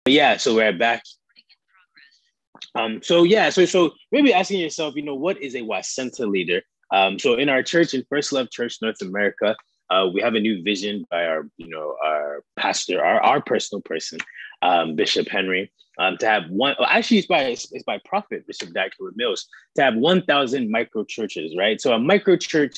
Yeah, so we're back. So maybe asking yourself, what is a Wasenta leader? So in our church, in First Love Church North America, we have a new vision by our pastor, our personal person, Bishop Henry, to have one. Well, actually, it's by Prophet Bishop Dagwood Mills to have 1,000 micro churches, right? So a micro church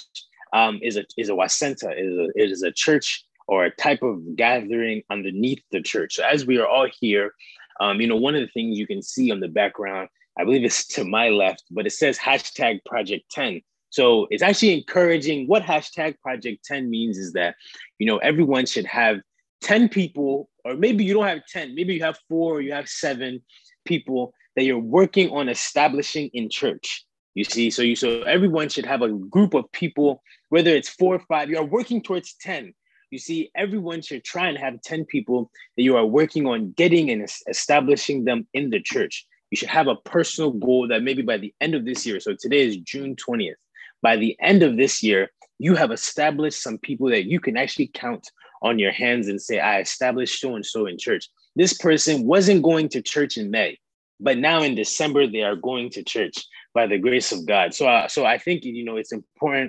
is a Wasenta, is a church or a type of gathering underneath the church. So as we are all here, one of the things you can see on the background, I believe it's to my left, but it says hashtag Project 10. So it's actually encouraging. What hashtag Project 10 means is that, everyone should have 10 people, or maybe you don't have 10, maybe you have four, or you have seven people that you're working on establishing in church. You see, so everyone should have a group of people, whether it's four or five, you're working towards 10. You see, everyone should try and have 10 people that you are working on getting and establishing them in the church. You should have a personal goal that maybe by the end of this year, so today is June 20th, by the end of this year, you have established some people that you can actually count on your hands and say, I established so-and-so in church. This person wasn't going to church in May, but now in December, they are going to church by the grace of God. So I think, it's important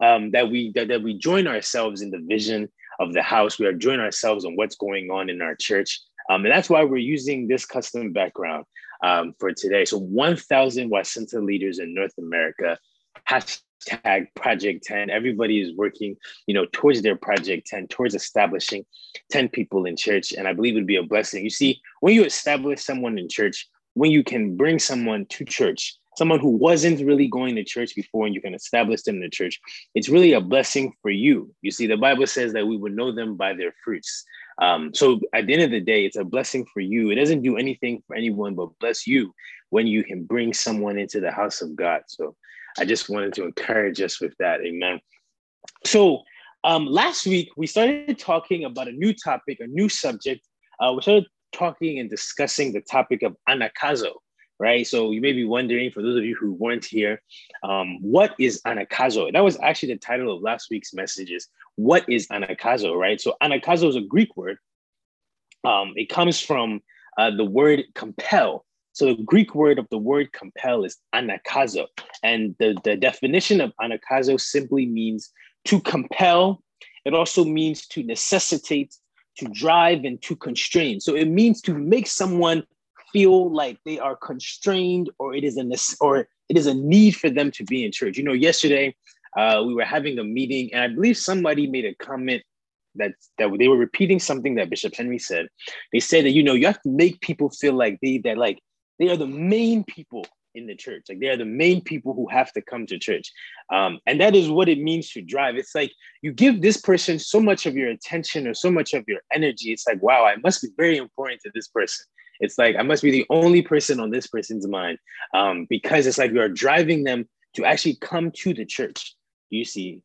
that we join ourselves in the vision of the house. We are joining ourselves on what's going on in our church. And that's why we're using this custom background for today. So 1,000 Wasenta leaders in North America, hashtag Project 10. Everybody is working, towards their Project 10, towards establishing 10 people in church. And I believe it would be a blessing. You see, when you establish someone in church, when you can bring someone to church, someone who wasn't really going to church before, and you can establish them in the church, it's really a blessing for you. You see, the Bible says that we would know them by their fruits. So at the end of the day, it's a blessing for you. It doesn't do anything for anyone but bless you when you can bring someone into the house of God. So I just wanted to encourage us with that. Amen. So last week, we started talking about a new topic, a new subject. We started talking and discussing the topic of anagkazo, right? So you may be wondering, for those of you who weren't here, what is anagkazo? That was actually the title of last week's messages. What is anagkazo, right? So anagkazo is a Greek word. It comes from the word compel. So the Greek word of the word compel is anagkazo. And the definition of anagkazo simply means to compel. It also means to necessitate, to drive, and to constrain. So it means to make someone feel like they are constrained, or it is a need for them to be in church. Yesterday we were having a meeting, and I believe somebody made a comment that they were repeating something that Bishop Henry said. They said that you have to make people feel like they are the main people in the church. Like, they are the main people who have to come to church. And that is what it means to drive. It's like you give this person so much of your attention or so much of your energy. It's like, wow, I must be very important to this person. It's like, I must be the only person on this person's mind, because it's like you are driving them to actually come to the church, you see.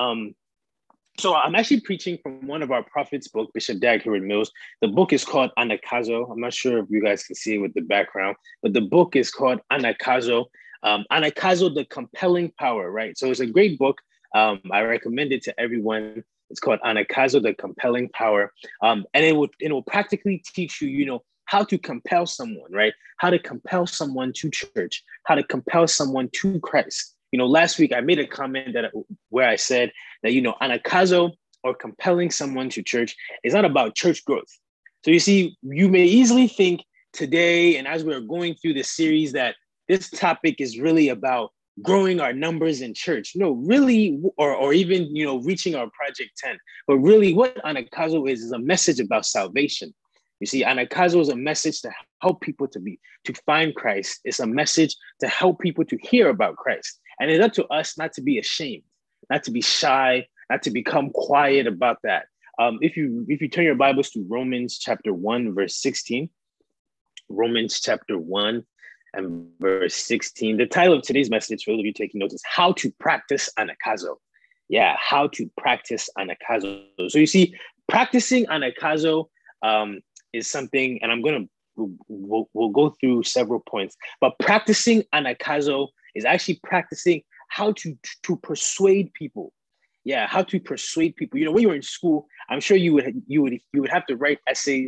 So I'm actually preaching from one of our prophets' book, Bishop Dagwood Mills. The book is called Anagkazo. I'm not sure if you guys can see it with the background, but the book is called Anagkazo. Anagkazo, the compelling power, right? So it's a great book. I recommend it to everyone. It's called Anagkazo, the compelling power. And it will practically teach you, how to compel someone, right? How to compel someone to church, how to compel someone to Christ. Last week I made a comment where I said that, anagkazo, or compelling someone to church, is not about church growth. So you see, you may easily think today, and as we're going through this series, that this topic is really about growing our numbers in church. No, really, or even, reaching our Project 10. But really what anagkazo is a message about salvation. You see, anagkazo is a message to help people to find Christ. It's a message to help people to hear about Christ. And it's up to us not to be ashamed, not to be shy, not to become quiet about that. If you turn your Bibles to Romans chapter 1, verse 16, Romans chapter 1 and verse 16, the title of today's message, for those of you taking notes, is How to Practice Anagkazo. Yeah, how to practice anagkazo. So you see, practicing anagkazo is something, and we'll go through several points, but practicing anagkazo is actually practicing how to persuade people. Yeah, how to persuade people. When you were in school, I'm sure you would have to write essays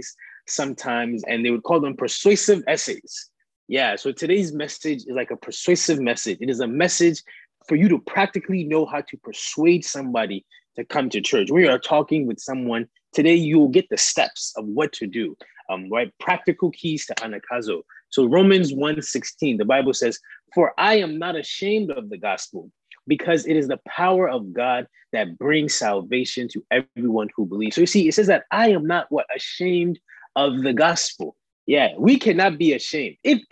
sometimes, and they would call them persuasive essays. Yeah, so today's message is like a persuasive message. It is a message for you to practically know how to persuade somebody to come to church. When you are talking with someone today, you will get the steps of what to do, right? Practical keys to anakazo. So Romans 1:16, the Bible says, "For I am not ashamed of the gospel, because it is the power of God that brings salvation to everyone who believes." So you see, it says that I am not ashamed of the gospel. Yeah, we cannot be ashamed.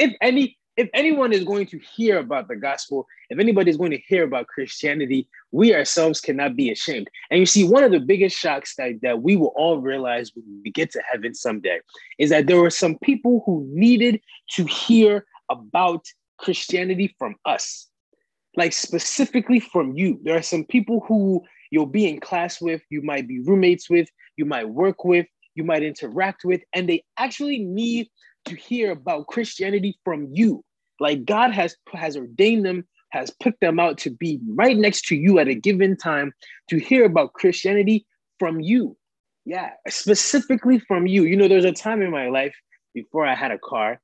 If anyone is going to hear about the gospel, if anybody is going to hear about Christianity, we ourselves cannot be ashamed. And you see, one of the biggest shocks that we will all realize when we get to heaven someday is that there were some people who needed to hear about Christianity from us, like specifically from you. There are some people who you'll be in class with, you might be roommates with, you might work with, you might interact with, and they actually need to hear about Christianity from you. Like God has ordained them, has picked them out to be right next to you at a given time to hear about Christianity from you. Yeah, specifically from you. You know, there's a time in my life before I had a car,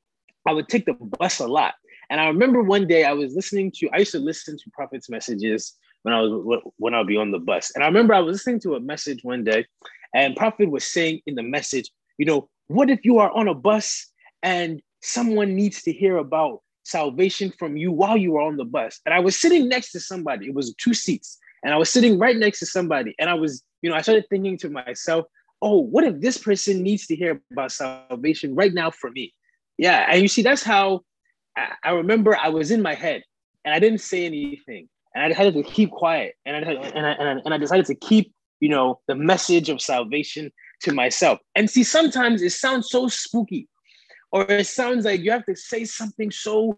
I would take the bus a lot. And I remember one day I used to listen to Prophet's messages when I would be on the bus. And I remember I was listening to a message one day, and Prophet was saying in the message, you know, what if you are on a bus and someone needs to hear about salvation from you while you are on the bus? And I was sitting next to somebody. It was 2 seats. And I was sitting right next to somebody. And I started thinking to myself, oh, what if this person needs to hear about salvation right now for me? Yeah. And you see, that's how I remember I was in my head and I didn't say anything. And I decided to keep quiet. And I decided to keep, the message of salvation to myself. And see, sometimes it sounds so spooky, or it sounds like you have to say something so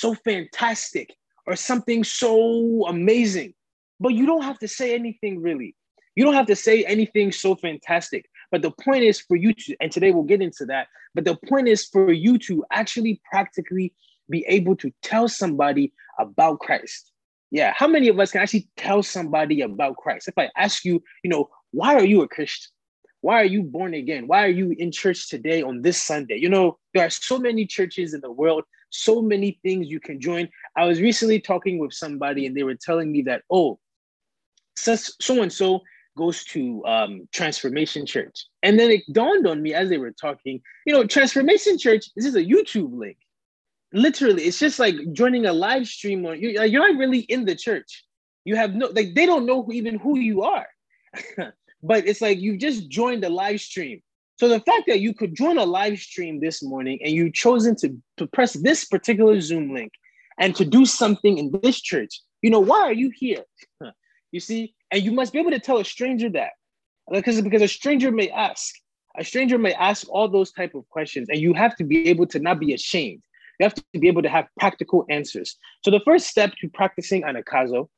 fantastic or something so amazing, but you don't have to say anything really. You don't have to say anything so fantastic. But the point is for you to, and today we'll get into that, but the point is for you to actually practically be able to tell somebody about Christ. Yeah, how many of us can actually tell somebody about Christ? If I ask you, why are you a Christian? Why are you born again? Why are you in church today on this Sunday? There are so many churches in the world, so many things you can join. I was recently talking with somebody and they were telling me that, so-and-so goes to Transformation Church. And then it dawned on me as they were talking, Transformation Church, this is a YouTube link. Literally, it's just like joining a live stream on you. You're not really in the church. You have they don't know even who you are. But it's like you just joined a live stream. So the fact that you could join a live stream this morning and you've chosen to press this particular Zoom link and to do something in this church, why are you here? You see, and you must be able to tell a stranger that, because a stranger may ask. A stranger may ask all those type of questions, and you have to be able to not be ashamed. You have to be able to have practical answers. So the first step to practicing anakazo,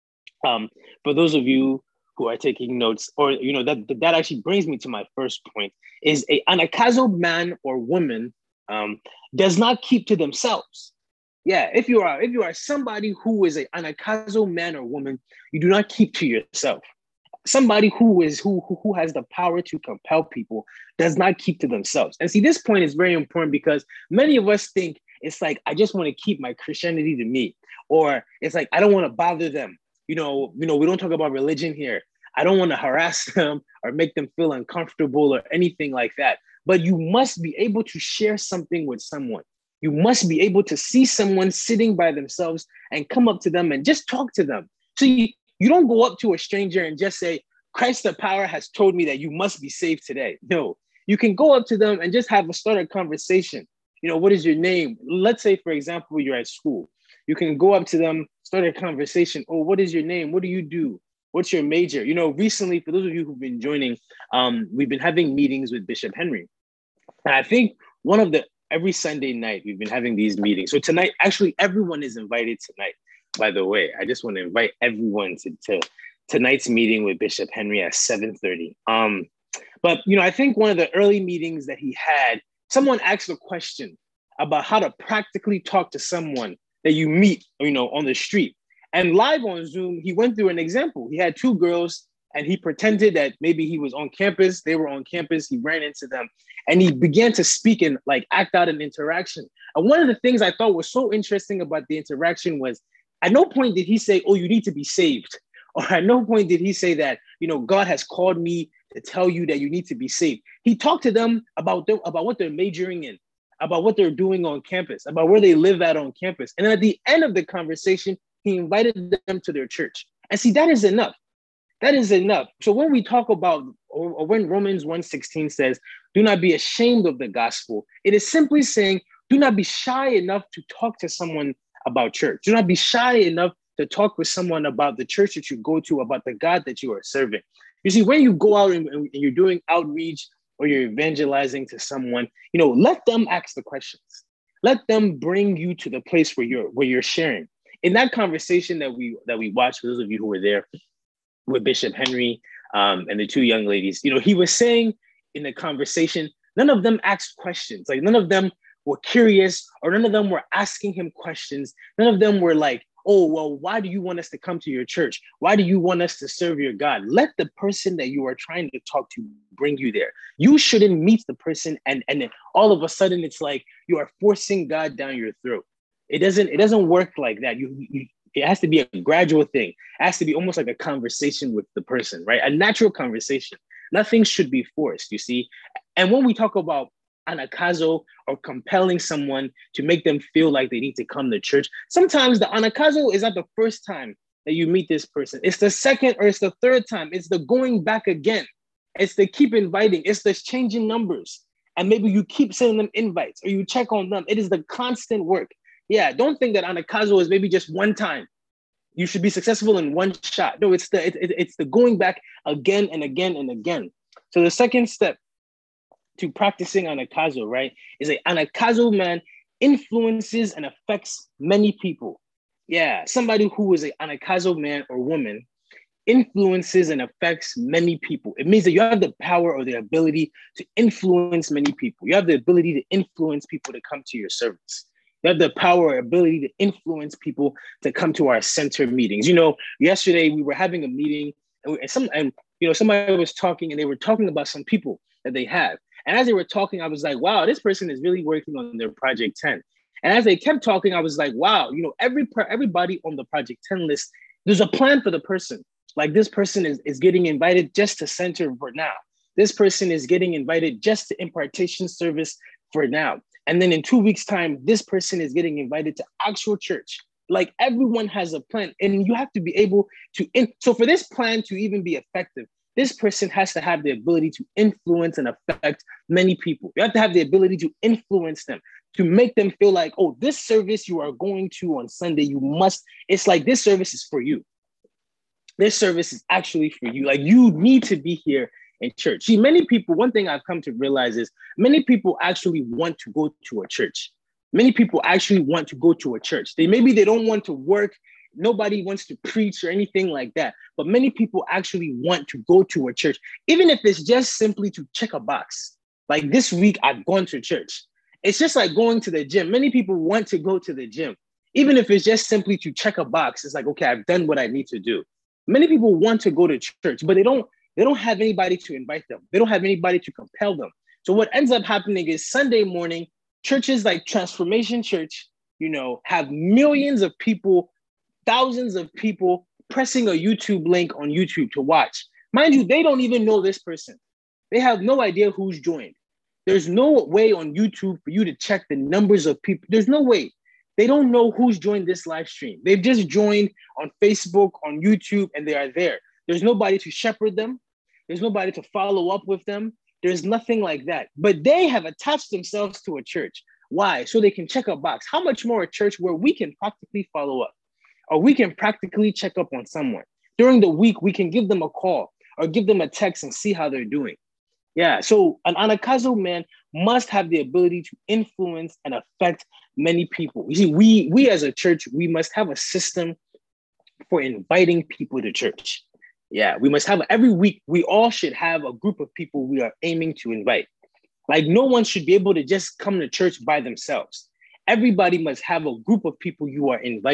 for those of you who are taking notes, or that actually brings me to my first point, is a anakazo man or woman does not keep to themselves. Yeah, if you are somebody who is a anakazo man or woman, you do not keep to yourself. Somebody who has the power to compel people does not keep to themselves. And see, this point is very important because many of us think it's like, I just want to keep my Christianity to me, or it's like, I don't want to bother them. We don't talk about religion here. I don't want to harass them or make them feel uncomfortable or anything like that. But you must be able to share something with someone. You must be able to see someone sitting by themselves and come up to them and just talk to them. So you don't go up to a stranger and just say, Christ the power has told me that you must be saved today. No, you can go up to them and just start a conversation. What is your name? Let's say, for example, you're at school. You can go up to them, start a conversation. Oh, what is your name? What do you do? What's your major? Recently, for those of you who've been joining, we've been having meetings with Bishop Henry. And I think every Sunday night, we've been having these meetings. So tonight, actually, everyone is invited tonight. By the way, I just want to invite everyone to tonight's meeting with Bishop Henry at 7:30. But I think one of the early meetings that he had, someone asked a question about how to practically talk to someone that you meet, on the street. And live on Zoom, he went through an example. He had 2 girls and he pretended that maybe he was on campus, they were on campus, he ran into them, and he began to speak and like act out an interaction. And one of the things I thought was so interesting about the interaction was at no point did he say, oh, you need to be saved. Or at no point did he say that, God has called me to tell you that you need to be saved. He talked to them about what they're majoring in, about what they're doing on campus, about where they live at on campus. And then at the end of the conversation, he invited them to their church. And see, that is enough. That is enough. So when we talk about, or when Romans 1:16 says, do not be ashamed of the gospel, it is simply saying, do not be shy enough to talk to someone about church. Do not be shy enough to talk with someone about the church that you go to, about the God that you are serving. You see, when you go out and you're doing outreach or you're evangelizing to someone, let them ask the questions. Let them bring you to the place where you're sharing. In that conversation that we watched, for those of you who were there with Bishop Henry and the two young ladies, he was saying in the conversation, none of them asked questions. Like none of them were curious, or none of them were asking him questions. None of them were like, oh, well, why do you want us to come to your church? Why do you want us to serve your God? Let the person that you are trying to talk to bring you there. You shouldn't meet the person and then all of a sudden it's like you are forcing God down your throat. It doesn't work like that. It has to be a gradual thing. It has to be almost like a conversation with the person, right? A natural conversation. Nothing should be forced, you see. And when we talk about anakazo or compelling someone to make them feel like they need to come to church, sometimes the anakazo is not the first time that you meet this person. It's the second or it's the third time. It's the going back again. It's the keep inviting. It's the changing numbers. And maybe you keep sending them invites or you check on them. It is the constant work. Yeah, don't think that anakazo is maybe just one time. You should be successful in one shot. No, it's the going back again and again and again. So the second step to practicing anakazo, right, is an anakazo man influences and affects many people. Yeah, somebody who is an anakazo man or woman influences and affects many people. It means that you have the power or the ability to influence many people. You have the ability to influence people to come to your service. You have the power or ability to influence people to come to our center meetings. Yesterday we were having a meeting and somebody was talking and they were talking about some people that they have. And as they were talking, I was like, wow, this person is really working on their Project 10. And as they kept talking, I was like, wow, everybody on the Project 10 list, there's a plan for the person. Like this person is getting invited just to center for now. This person is getting invited just to impartation service for now. And then in 2 weeks' time, this person is getting invited to actual church. Like everyone has a plan and you have to be able to, so for this plan to even be effective, this person has to have the ability to influence and affect many people. You have to have the ability to influence them, to make them feel like, oh, this service you are going to on Sunday, it's like this service is for you. This service is actually for you. Like you need to be here in church. See, many people, one thing I've come to realize is many people actually want to go to a church. Many people actually want to go to a church. Maybe they don't want to work. Nobody wants to preach or anything like that. But many people actually want to go to a church, even if it's just simply to check a box. Like this week, I've gone to church. It's just like going to the gym. Many people want to go to the gym, even if it's just simply to check a box. It's like, okay, I've done what I need to do. Many people want to go to church, but they don't have anybody to invite them. They don't have anybody to compel them. So what ends up happening is Sunday morning, churches like Transformation Church, have millions of people, thousands of people pressing a YouTube link on YouTube to watch. Mind you, they don't even know this person. They have no idea who's joined. There's no way on YouTube for you to check the numbers of people. There's no way. They don't know who's joined this live stream. They've just joined on Facebook, on YouTube, and they are there. There's nobody to shepherd them. There's nobody to follow up with them. There's nothing like that. But they have attached themselves to a church. Why? So they can check a box. How much more a church where we can practically follow up, or we can practically check up on someone. During the week, we can give them a call or give them a text and see how they're doing. Yeah, so an anakazo man must have the ability to influence and affect many people. You see, we as a church, we must have a system for inviting people to church. Yeah, we must have, every week, we all should have a group of people we are aiming to invite. Like no one should be able to just come to church by themselves. Everybody must have a group of people you are inviting.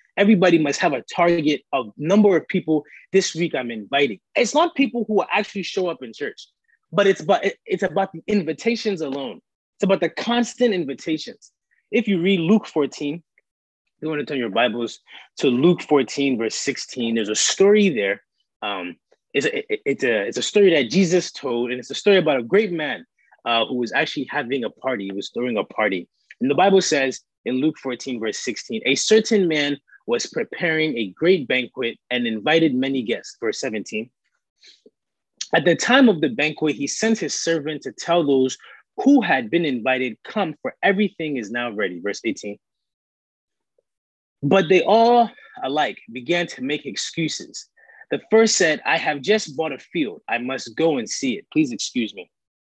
Everybody must have a target of number of people this week I'm inviting. It's not people who will actually show up in church, but it's about the invitations alone. It's about the constant invitations. If you read Luke 14, you want to turn your Bibles to Luke 14, verse 16. There's a story there. It's a story that Jesus told, and it's a story about a great man who was actually having a party. He was throwing a party. And the Bible says in Luke 14, verse 16, a certain man was preparing a great banquet and invited many guests. Verse 17. At the time of the banquet, he sent his servant to tell those who had been invited, come, for everything is now ready. Verse 18. But they all alike began to make excuses. The first said, I have just bought a field. I must go and see it. Please excuse me.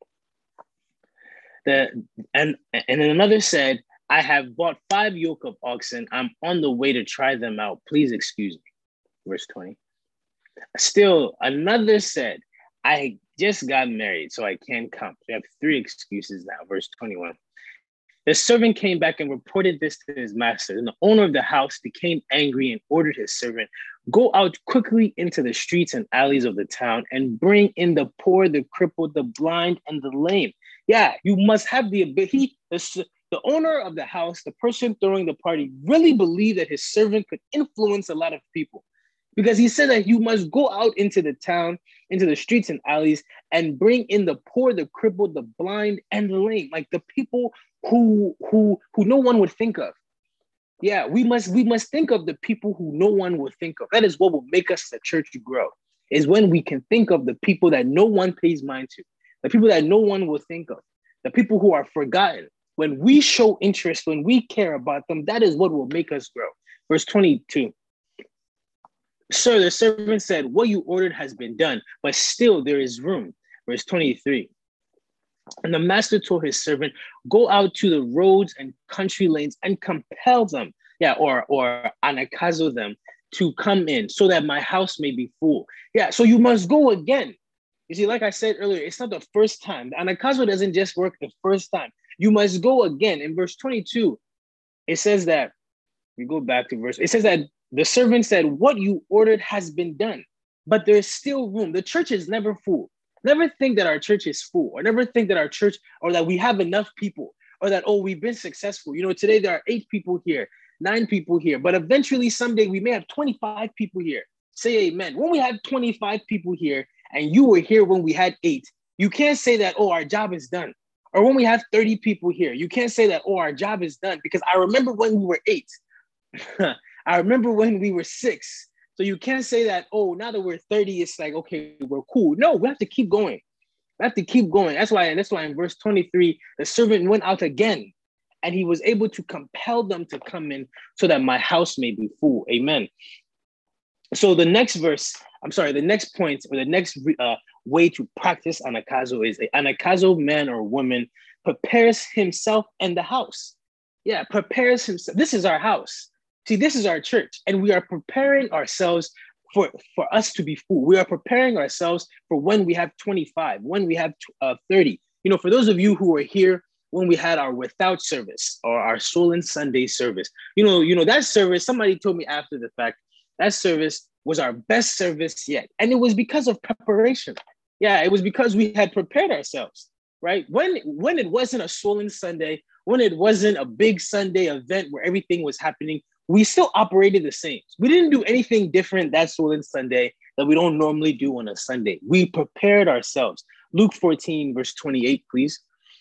And then another said, I have bought 5 yoke of oxen. I'm on the way to try them out. Please excuse me. Verse 20. Still another said, I just got married, so I can't come. So we have 3 excuses now. Verse 21. The servant came back and reported this to his master. And the owner of the house became angry and ordered his servant, go out quickly into the streets and alleys of the town and bring in the poor, the crippled, the blind, and the lame. Yeah, you must have the ability. The owner of the house, the person throwing the party, really believed that his servant could influence a lot of people, because he said that you must go out into the town, into the streets and alleys, and bring in the poor, the crippled, the blind, and the lame, like the people who no one would think of. Yeah, we must think of the people who no one will think of. That is what will make us the church grow, is when we can think of the people that no one pays mind to, the people that no one will think of, the people who are forgotten. When we show interest, when we care about them, that is what will make us grow. Verse 22. Sir, the servant said, what you ordered has been done, but still there is room. Verse 23. And the master told his servant, go out to the roads and country lanes and compel them, or anakazo them to come in, so that my house may be full. Yeah, so you must go again. You see, like I said earlier, it's not the first time. The anakazo doesn't just work the first time. You must go again. In verse 22, it says that, we go back to verse, it says that the servant said, what you ordered has been done, but there's still room. The church is never full. Never think that our church is full, or never think that our church, or that we have enough people, or that, oh, we've been successful. You know, today there are 8 people here, 9 people here, but eventually someday we may have 25 people here. Say amen. When we have 25 people here and you were here when we had 8, you can't say that, oh, our job is done. Or when we have 30 people here, you can't say that, oh, our job is done, because I remember when we were 8. I remember when we were 6. So you can't say that, oh, now that we're 30, it's like, okay, we're cool. No, we have to keep going. We have to keep going. That's why in verse 23, the servant went out again, and he was able to compel them to come in, so that my house may be full. Amen. So the next point, or the next way to practice anakazo is, an anakazo man or woman prepares himself and the house. Yeah, prepares himself. This is our house. See, this is our church, and we are preparing ourselves for us to be full. We are preparing ourselves for when we have 25, when we have 30. You know, for those of you who were here when we had our without service, or our Swollen Sunday service, you know that service, somebody told me after the fact, that service was our best service yet. And it was because of preparation. Yeah, it was because we had prepared ourselves, right? When it wasn't a Swollen Sunday, when it wasn't a big Sunday event where everything was happening, we still operated the same. We didn't do anything different that Swollen Sunday that we don't normally do on a Sunday. We prepared ourselves. Luke 14, verse 28, please.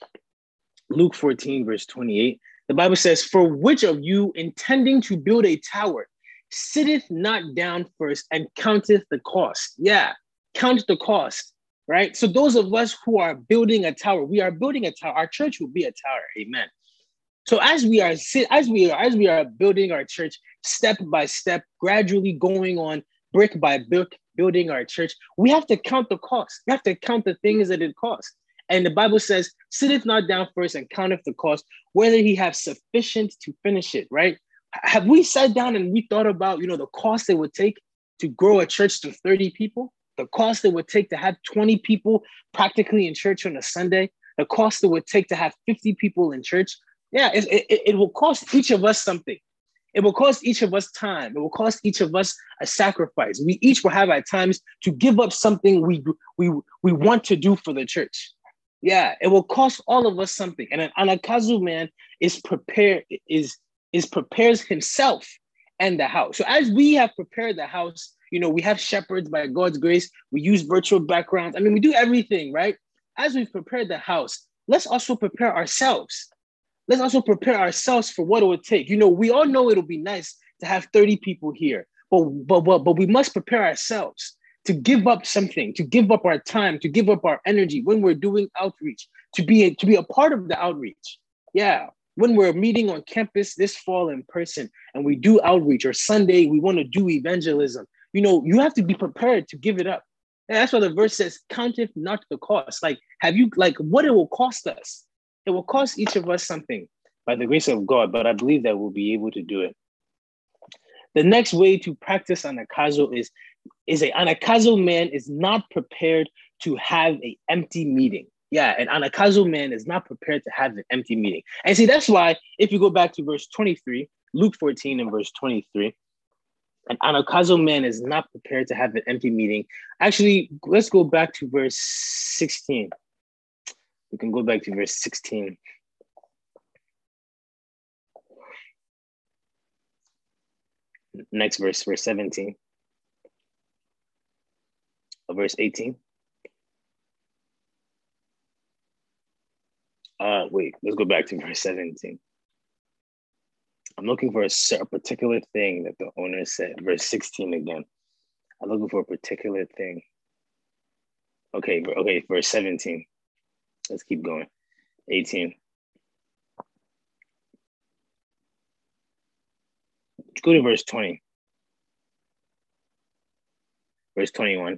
Luke 14, verse 28. The Bible says, for which of you intending to build a tower sitteth not down first and counteth the cost? Yeah, count the cost, right? So those of us who are building a tower, we are building a tower. Our church will be a tower. Amen. So as we are building our church step by step, gradually going on brick by brick, building our church, we have to count the cost. We have to count the things that it costs. And the Bible says, sitteth not down first and counteth the cost, whether he have sufficient to finish it, right? Have we sat down and we thought about, the cost it would take to grow a church to 30 people, the cost it would take to have 20 people practically in church on a Sunday, the cost it would take to have 50 people in church? Yeah, it will cost each of us something. It will cost each of us time. It will cost each of us a sacrifice. We each will have at times to give up something we want to do for the church. Yeah, it will cost all of us something. And an anakazu man is prepares himself and the house. So as we have prepared the house, we have shepherds by God's grace. We use virtual backgrounds. I mean, we do everything, right? As we've prepared the house, let's also prepare ourselves. Let's also prepare ourselves for what it would take. We all know it'll be nice to have 30 people here, but we must prepare ourselves to give up something, to give up our time, to give up our energy when we're doing outreach, to be a part of the outreach. Yeah. When we're meeting on campus this fall in person and we do outreach, or Sunday, we want to do evangelism, you have to be prepared to give it up. And that's why the verse says, counteth not the cost. What it will cost us? It will cost each of us something by the grace of God, but I believe that we'll be able to do it. The next way to practice anakazo is an anakazo man is not prepared to have an empty meeting. Yeah, an anakazo man is not prepared to have an empty meeting. And see, that's why if you go back to verse 23, Luke 14 and verse 23, an anakazo man is not prepared to have an empty meeting. Actually, let's go back to verse 16. We can go back to verse 16. Next verse 17. Verse 18. Wait, let's go back to verse 17. I'm looking for a particular thing that the owner said. Verse 16 again. I'm looking for a particular thing. Okay, verse 17. Let's keep going. 18. Let's go to verse 20. Verse 21.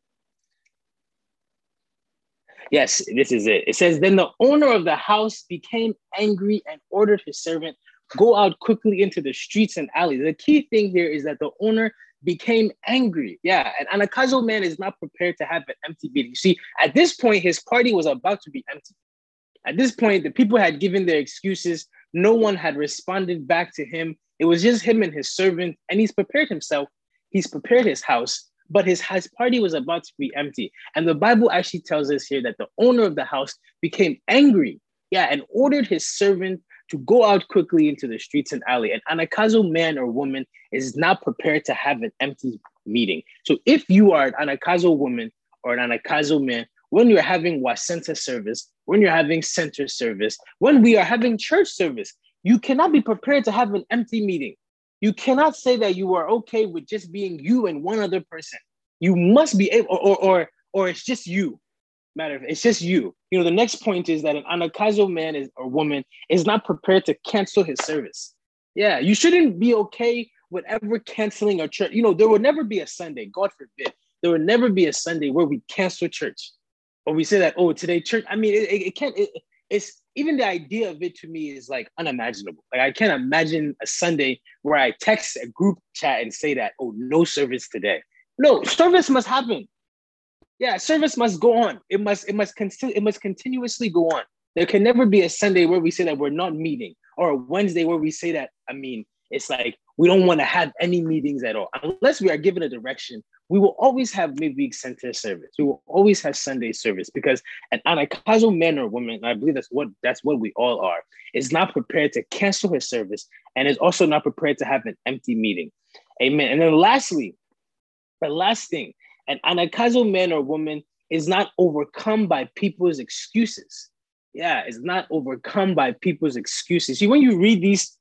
Yes, this is it. It says, then the owner of the house became angry and ordered his servant, go out quickly into the streets and alleys. The key thing here is that the owner became angry. Yeah, an anakazo man is not prepared to have an empty meeting. You see, at this point, his party was about to be empty. At this point, the people had given their excuses. No one had responded back to him. It was just him and his servant, and he's prepared himself. He's prepared his house, but his party was about to be empty. And the Bible actually tells us here that the owner of the house became angry, and ordered his servant to go out quickly into the streets and alley. An anakazo man or woman is not prepared to have an empty meeting. So if you are an anakazo woman or an anakazo man, when you're having wasenta service, when you're having center service, when we are having church service, you cannot be prepared to have an empty meeting. You cannot say that you are okay with just being you and one other person. You must be able, or it's just you. It's just you. The next point is that an anakazo man or woman is not prepared to cancel his service. Yeah, you shouldn't be okay with ever canceling a church. There will never be a Sunday, God forbid, there will never be a Sunday where we cancel church. Or we say that, today church, I mean, it can't, it's even the idea of it to me is like unimaginable. Like I can't imagine a Sunday where I text a group chat and say that, no service today. No, service must happen. Yeah, service must go on. It must continuously go on. There can never be a Sunday where we say that we're not meeting, or a Wednesday where we say that, it's like we don't want to have any meetings at all. Unless we are given a direction, we will always have midweek center service. We will always have Sunday service, because an anakazo man or woman, and I believe that's what we all are, is not prepared to cancel his service and is also not prepared to have an empty meeting. Amen. And then lastly, the last thing, an anakazo man or woman is not overcome by people's excuses. Yeah, it's not overcome by people's excuses. See, when you read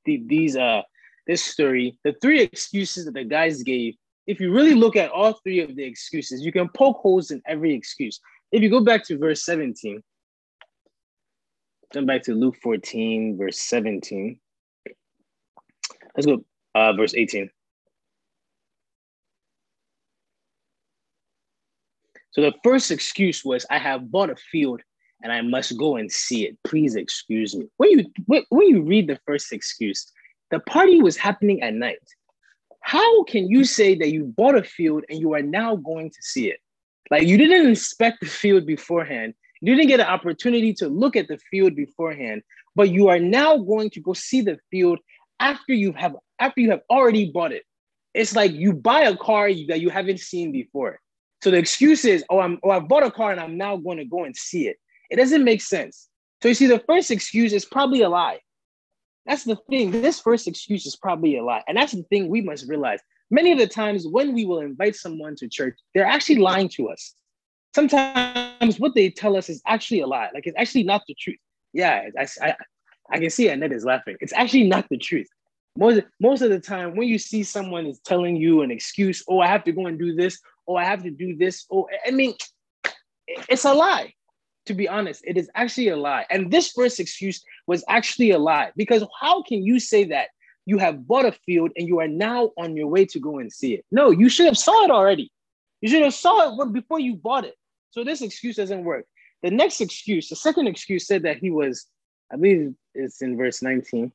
this story, the three excuses that the guys gave, if you really look at all three of the excuses, you can poke holes in every excuse. If you go back to verse 17, turn back to Luke 14, verse 17. Let's go, verse 18. So the first excuse was, I have bought a field and I must go and see it. Please excuse me. When you read the first excuse, the party was happening at night. How can you say that you bought a field and you are now going to see it? Like, you didn't inspect the field beforehand. You didn't get an opportunity to look at the field beforehand, but you are now going to go see the field after you have already bought it. It's like you buy a car that you haven't seen before. So the excuse is, I bought a car and I'm now going to go and see it. It doesn't make sense. So you see, the first excuse is probably a lie. That's the thing. This first excuse is probably a lie. And that's the thing we must realize. Many of the times when we will invite someone to church, they're actually lying to us. Sometimes what they tell us is actually a lie. Like, it's actually not the truth. Yeah, I can see Annette is laughing. It's actually not the truth. Most of the time, when you see someone is telling you an excuse, oh, I have to go and do this, oh, I have to do this, oh, I mean, it's a lie. To be honest, it is actually a lie. And this first excuse was actually a lie, because how can you say that you have bought a field and you are now on your way to go and see it? No, you should have saw it already. You should have saw it before you bought it. So this excuse doesn't work. The next excuse, the second excuse, said that he was, I believe it's in verse 19.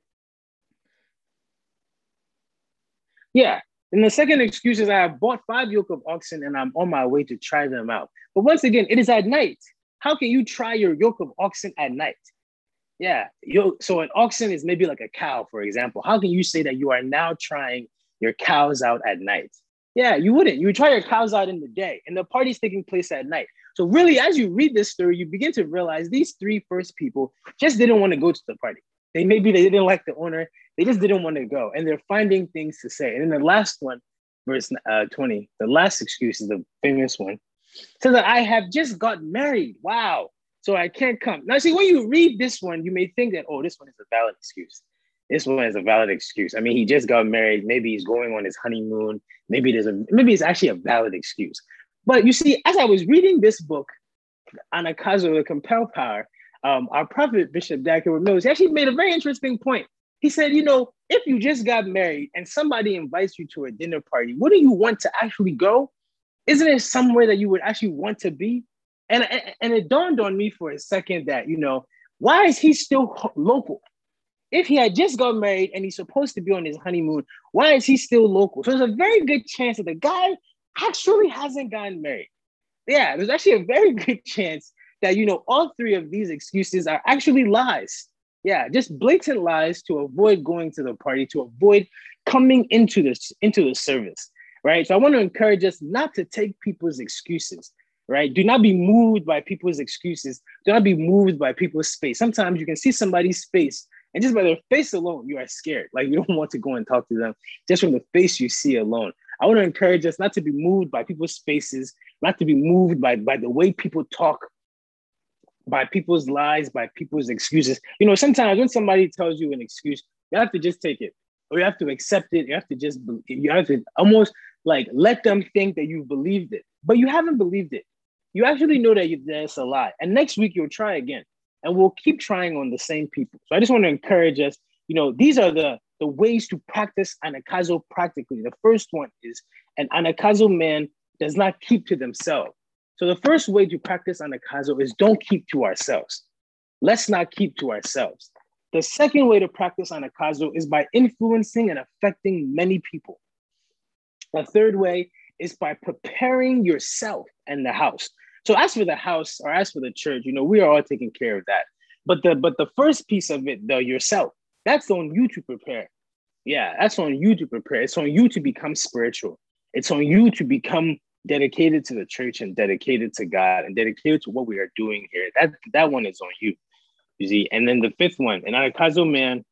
Yeah. And the second excuse is, I have bought 5 yoke of oxen and I'm on my way to try them out. But once again, it is at night. How can you try your yoke of oxen at night? Yeah. So an oxen is maybe like a cow, for example. How can you say that you are now trying your cows out at night? Yeah, you wouldn't. You would try your cows out in the day, and the party's taking place at night. So really, as you read this story, you begin to realize these 3 first people just didn't want to go to the party. They didn't like the owner. They just didn't want to go, and they're finding things to say. And then the last one, verse 20, the last excuse is the famous one. Says that I have just got married. Wow. So I can't come. Now, see, when you read this one, you may think that, oh, this one is a valid excuse. This one is a valid excuse. I mean, he just got married. Maybe he's going on his honeymoon. Maybe it's actually a valid excuse. But you see, as I was reading this book, Anagkazo, The Compel Power, our prophet, Bishop Dag Heward-Mills, he actually made a very interesting point. He said, if you just got married and somebody invites you to a dinner party, wouldn't you want to actually go? Isn't it somewhere that you would actually want to be? And it dawned on me for a second that, why is he still local? If he had just got married and he's supposed to be on his honeymoon, why is he still local? So there's a very good chance that the guy actually hasn't gotten married. Yeah, there's actually a very good chance that, all 3 of these excuses are actually lies. Yeah, just blatant lies to avoid going to the party, to avoid coming into the service, right? So I want to encourage us not to take people's excuses, right? Do not be moved by people's excuses. Do not be moved by people's face. Sometimes you can see somebody's face, and just by their face alone, you are scared. Like, you don't want to go and talk to them just from the face you see alone. I want to encourage us not to be moved by people's faces, not to be moved by the way people talk, by people's lies, by people's excuses. Sometimes when somebody tells you an excuse, you have to just take it, or you have to accept it. You have to almost like let them think that you believed it, but you haven't believed it. You actually know that it's a lie. And next week you'll try again, and we'll keep trying on the same people. So I just want to encourage us, these are the ways to practice anagkazo practically. The first one is an anagkazo man does not keep to themselves. So the first way to practice anagkazo is don't keep to ourselves. Let's not keep to ourselves. The second way to practice anagkazo is by influencing and affecting many people. The third way is by preparing yourself and the house. So as for the house, or as for the church, we are all taking care of that. But the first piece of it, though, yourself, that's on you to prepare. Yeah, that's on you to prepare. It's on you to become spiritual. It's on you to become dedicated to the church and dedicated to God and dedicated to what we are doing here. That one is on you, you see. And then the fifth one, an anagkazo man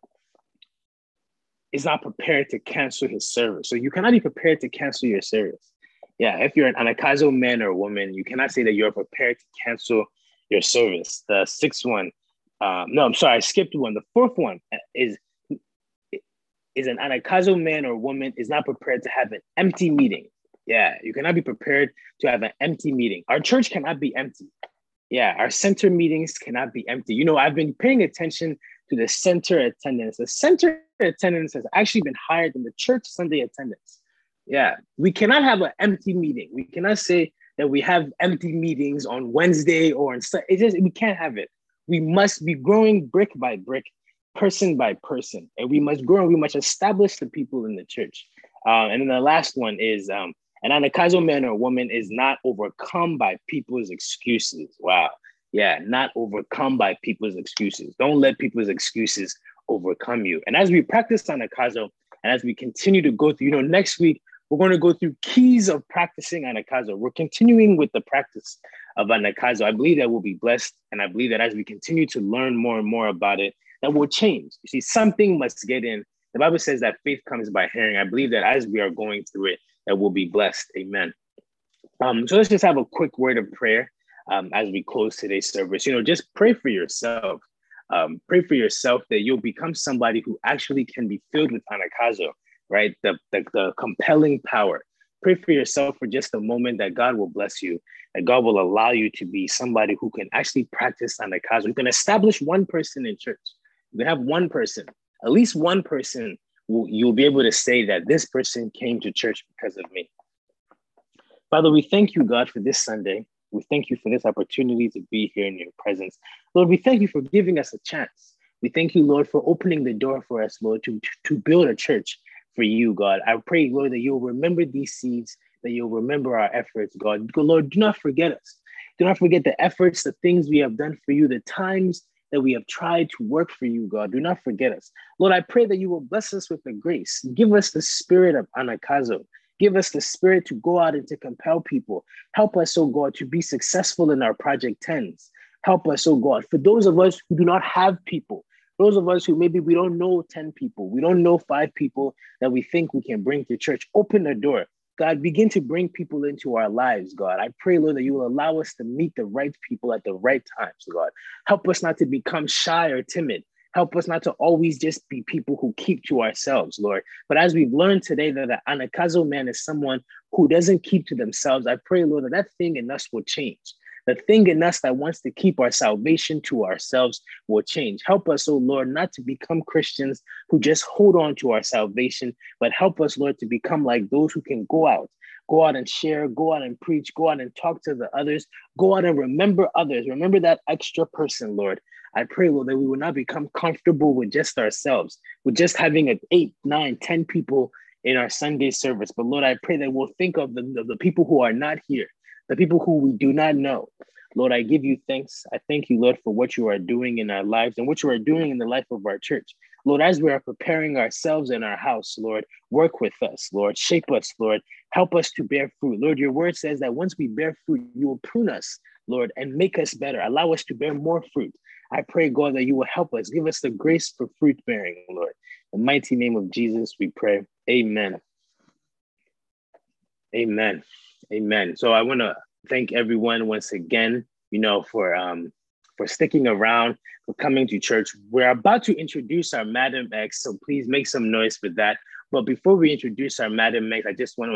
is not prepared to cancel his service. So you cannot be prepared to cancel your service. Yeah, if you're an anagkazo man or woman, you cannot say that you're prepared to cancel your service. The sixth one, no, I'm sorry, I skipped one. The fourth one is an anagkazo man or woman is not prepared to have an empty meeting. Yeah, you cannot be prepared to have an empty meeting. Our church cannot be empty. Yeah, our center meetings cannot be empty. I've been paying attention to the center attendance. The center attendance has actually been higher than the church Sunday attendance. Yeah, we cannot have an empty meeting. We cannot say that we have empty meetings on Wednesday or on Sunday. We can't have it. We must be growing brick by brick, person by person, and we must grow and we must establish the people in the church. And then the last one is an anagkazo man or woman is not overcome by people's excuses. Wow. Yeah, not overcome by people's excuses. Don't let people's excuses overcome you. And as we practice Anagkazo, and as we continue to go through, next week, we're going to go through keys of practicing Anagkazo. We're continuing with the practice of Anagkazo. I believe that we'll be blessed. And I believe that as we continue to learn more and more about it, that will change. You see, something must get in. The Bible says that faith comes by hearing. I believe that as we are going through it, that we'll be blessed. Amen. So let's just have a quick word of prayer as we close today's service. Just pray for yourself. Pray for yourself that you'll become somebody who actually can be filled with Anagkazo, right? The compelling power. Pray for yourself for just a moment that God will bless you, that God will allow you to be somebody who can actually practice Anagkazo. You can establish one person in church. You can have one person, at least one person, you'll be able to say that this person came to church because of me. Father, we thank you, God, for this Sunday. We thank you for this opportunity to be here in your presence. Lord, we thank you for giving us a chance. We thank you, Lord, for opening the door for us, Lord, to build a church for you, God. I pray, Lord, that you'll remember these seeds, that you'll remember our efforts, God. Lord, do not forget us. Do not forget the efforts, the things we have done for you, the times that we have tried to work for you, God. Do not forget us. Lord, I pray that you will bless us with the grace. Give us the spirit of Anagkazo. Give us the spirit to go out and to compel people. Help us, oh God, to be successful in our Project 10s. Help us, oh God, for those of us who do not have people, those of us who maybe we don't know 10 people, we don't know 5 people that we think we can bring to church. Open the door. God, begin to bring people into our lives, God. I pray, Lord, that you will allow us to meet the right people at the right times, God. Help us not to become shy or timid. Help us not to always just be people who keep to ourselves, Lord. But as we've learned today that the Anagkazo man is someone who doesn't keep to themselves, I pray, Lord, that thing in us will change. The thing in us that wants to keep our salvation to ourselves will change. Help us, oh Lord, not to become Christians who just hold on to our salvation, but help us, Lord, to become like those who can go out and share, go out and preach, go out and talk to the others, go out and remember others. Remember that extra person, Lord. I pray, Lord, that we will not become comfortable with just ourselves, with just having 8, 9, 10 people in our Sunday service. But Lord, I pray that we'll think of the people who are not here, the people who we do not know. Lord, I give you thanks. I thank you, Lord, for what you are doing in our lives and what you are doing in the life of our church. Lord, as we are preparing ourselves in our house, Lord, work with us, Lord, shape us, Lord, help us to bear fruit. Lord, your word says that once we bear fruit, you will prune us, Lord, and make us better. Allow us to bear more fruit. I pray, God, that you will help us. Give us the grace for fruit bearing, Lord. In the mighty name of Jesus, we pray. Amen. Amen. Amen. So I want to thank everyone once again, for sticking around, for coming to church. We're about to introduce our Madam X, so please make some noise for that. But before we introduce our Madam X, I just want to